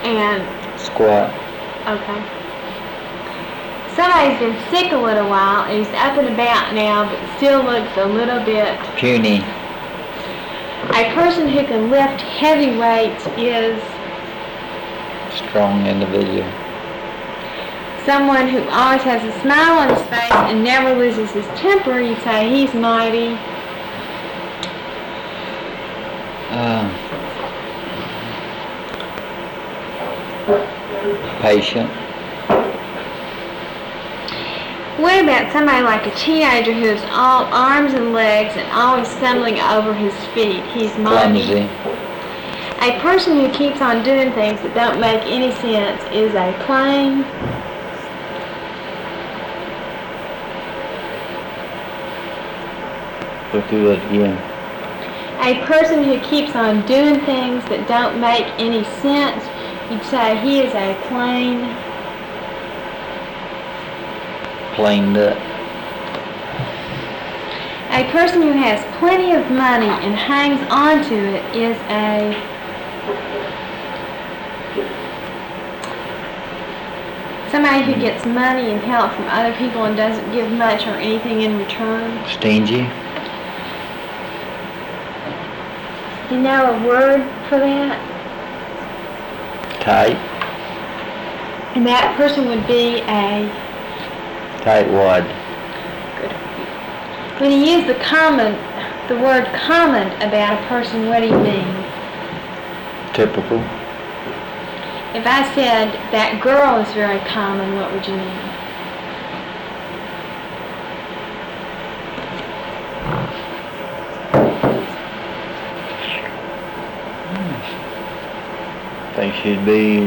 And squat. okay. Somebody's been sick a little while and he's up and about now, but still looks a little bit puny. A person who can lift heavy weights is strong individual. Someone who always has a smile on his face and never loses his temper. You'd say he's mighty. Patient. What about somebody like a teenager who's all arms and legs and always stumbling over his feet? He's mighty. Clumsy. A person who keeps on doing things that don't make any sense is a plain. Go through that again. A person who keeps on doing things that don't make any sense, you'd say he is a plain. Plain nut. A person who has plenty of money and hangs on to it is a somebody who gets money and help from other people and doesn't give much or anything in return. Stingy. Do you know a word for that? Tight. And that person would be a tightwad. Good. When you use the word common about a person, what do you mean? Typical. If I said that girl is very common, what would you mean? I think she'd be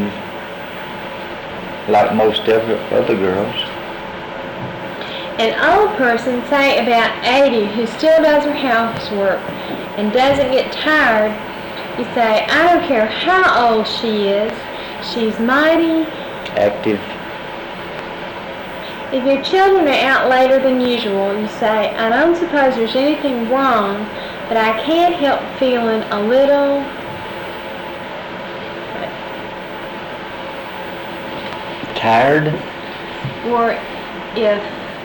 like most other girls. An old person, say about 80, who still does her housework and doesn't get tired, you say, I don't care how old she is, she's mighty. Active. If your children are out later than usual, you say, I don't suppose there's anything wrong, but I can't help feeling a little tired. Or if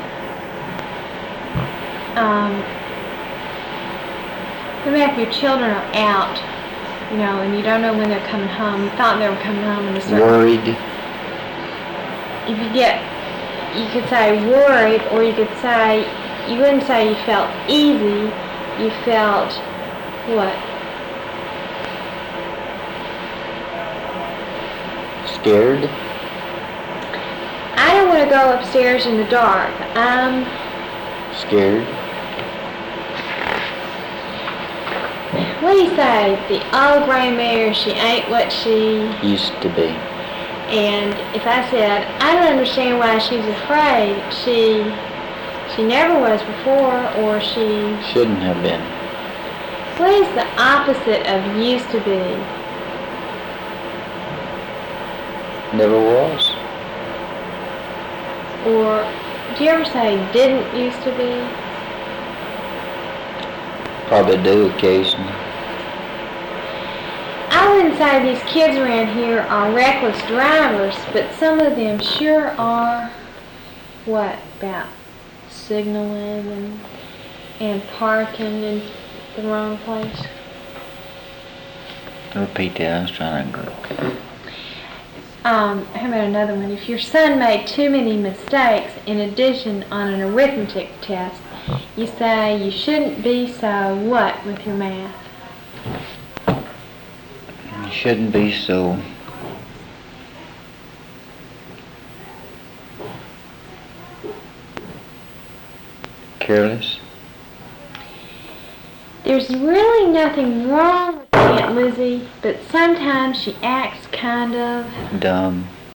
your children are out, and you don't know when they're coming home. You thought they were coming home in a certain worried. You could say worried, or you could say, you wouldn't say you felt easy, you felt what? Scared. I don't want to go upstairs in the dark. I'm scared. What do you say? The old gray mare, she ain't what she used to be. And if I said, I don't understand why she's afraid, she never was before, or she shouldn't have been. What is the opposite of used to be? Never was. Or do you ever say didn't used to be? Probably do occasionally. I wouldn't say these kids around here are reckless drivers, but some of them sure are. What about signaling and parking in the wrong place? Repeat that. I was trying to go. How about another one? If your son made too many mistakes in addition on an arithmetic test, you say you shouldn't be so what with your math? You shouldn't be so careless. There's really nothing wrong with Aunt Lizzie, but sometimes she acts kind of dumb.